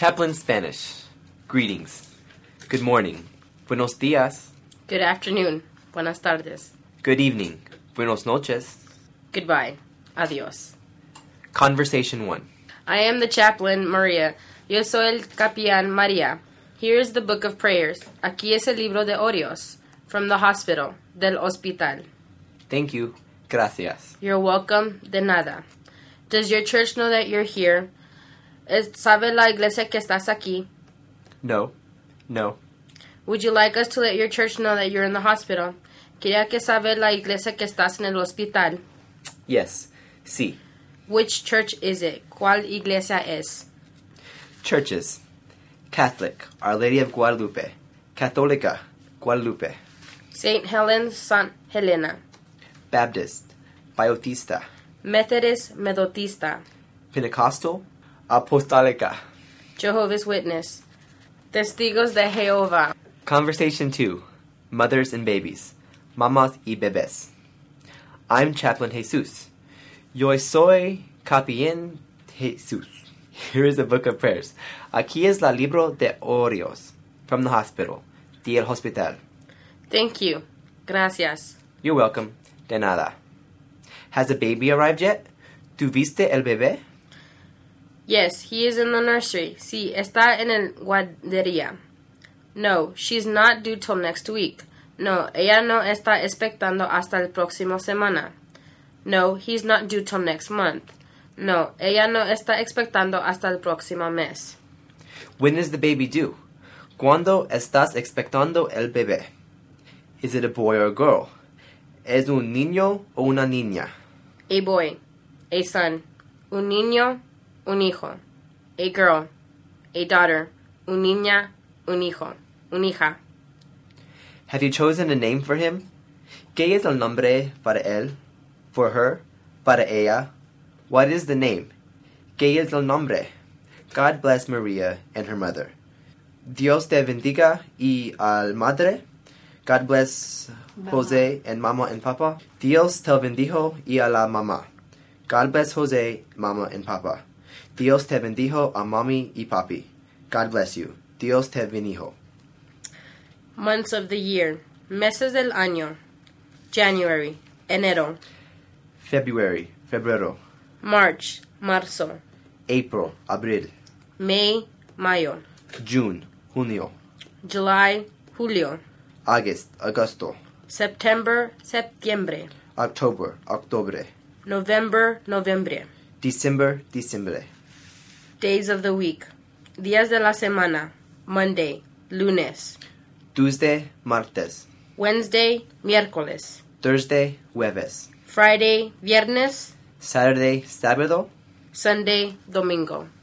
Chaplain Spanish. Greetings. Good morning. Buenos días. Good afternoon. Buenas tardes. Good evening. Buenos noches. Goodbye. Adios. Conversation 1. I am the chaplain, Maria. Yo soy el capellán, Maria. Here is the book of prayers. Aquí es el libro de orios. From the hospital. Del hospital. Thank you. Gracias. You're welcome. De nada. Does your church know that you're here? ¿Sabe la iglesia que estás aquí? No. Would you like us to let your church know that you're in the hospital? ¿Quería que sabe la iglesia que estás en el hospital? Yes. Sí. Which church is it? ¿Cuál iglesia es? Churches. Catholic, Our Lady of Guadalupe. Católica, Guadalupe. St. Helens, San Helena. Baptist, Bautista. Methodist, Methodista. Pentecostal, Apostolica. Jehovah's Witness. Testigos de Jehová. Conversation 2. Mothers and babies. Mamas y bebés. I'm Chaplain Jesus. Yo soy Capellán Jesus. Here is the book of prayers. Aquí es la libro de orios. From the hospital. Del hospital. Thank you. Gracias. You're welcome. De nada. Has the baby arrived yet? ¿Tu viste el bebé? Yes, he is in the nursery. Sí, está en el guardería. No, she's not due till next week. No, ella no está expectando hasta el próximo semana. No, he's not due till next month. No, ella no está expectando hasta el próximo mes. When is the baby due? ¿Cuándo estás expectando el bebé? Is it a boy or a girl? ¿Es un niño o una niña? A boy, a son, un niño, un hijo. A girl, a daughter, un niña, un hijo, un hija. Have you chosen a name for him? ¿Qué es el nombre para él? For her? Para ella? What is the name? ¿Qué es el nombre? God bless Maria and her mother. Dios te bendiga y al madre. God bless Jose and mama and papa. Dios te bendijo y a la mamá. God bless Jose, mama and papa. Dios te bendijo a mami y papi. God bless you. Dios te bendijo. Months of the year. Meses del año. January, enero. February, febrero. March, marzo. April, abril. May, mayo. June, junio. July, julio. August, agosto. September, septiembre. October, octubre. November, noviembre. December, diciembre. Days of the week. Días de la semana. Monday, lunes. Tuesday, martes. Wednesday, miércoles. Thursday, jueves. Friday, viernes. Saturday, sábado. Sunday, domingo.